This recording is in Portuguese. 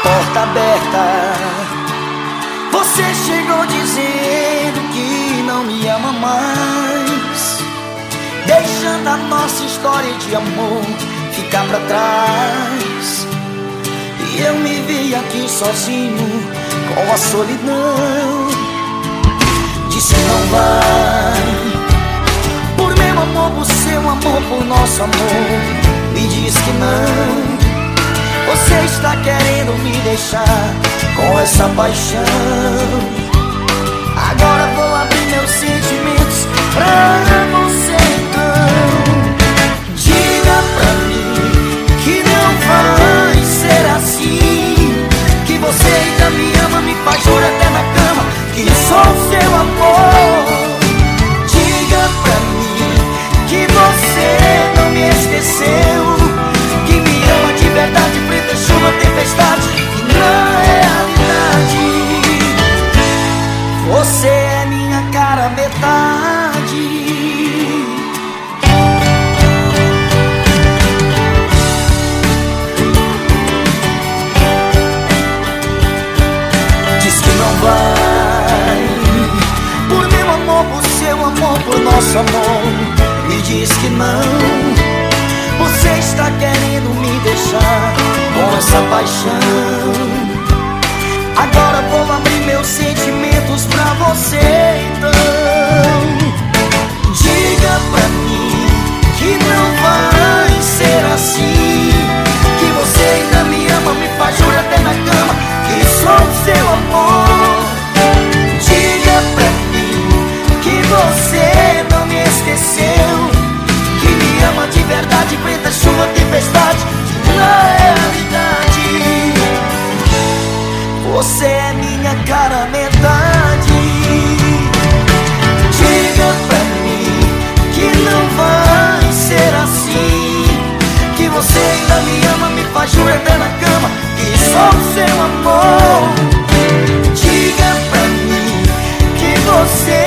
porta aberta. Você chegou dizendo que não me ama mais, deixando a nossa história de amor ficar pra trás. E eu me vi aqui sozinho com a solidão. Disse que não vai, por meu amor, por seu amor, por nosso amor. Me diz que não. Você está querendo me deixar com essa paixão. Agora vou abrir meus sentimentos pra você então. Diga pra mim que não vai ser assim, que você ainda me ama, me faz jurar até na cama que sou seu amor. Diga pra mim que você não me esqueceu, que me ama de verdade, preta, chuva, tempestade, e na realidade você é minha cara metade. Diz que não vai, por meu amor, por seu amor, por nosso amor. Me diz que não. Você está querendo me deixar com essa paixão. Agora vou abrir meus sentimentos pra você então. Diga pra mim que não vai ser assim, que você ainda me ama, me faz jurar até na cama que sou seu amor. Diga pra mim que você não me esqueceu, que me ama de verdade, preta, chuva, tempestade, na realidade você é minha cara metade. Diga pra mim que não vai ser assim, que você ainda me ama, me faz jurar até na cama que sou seu amor. Diga pra mim que você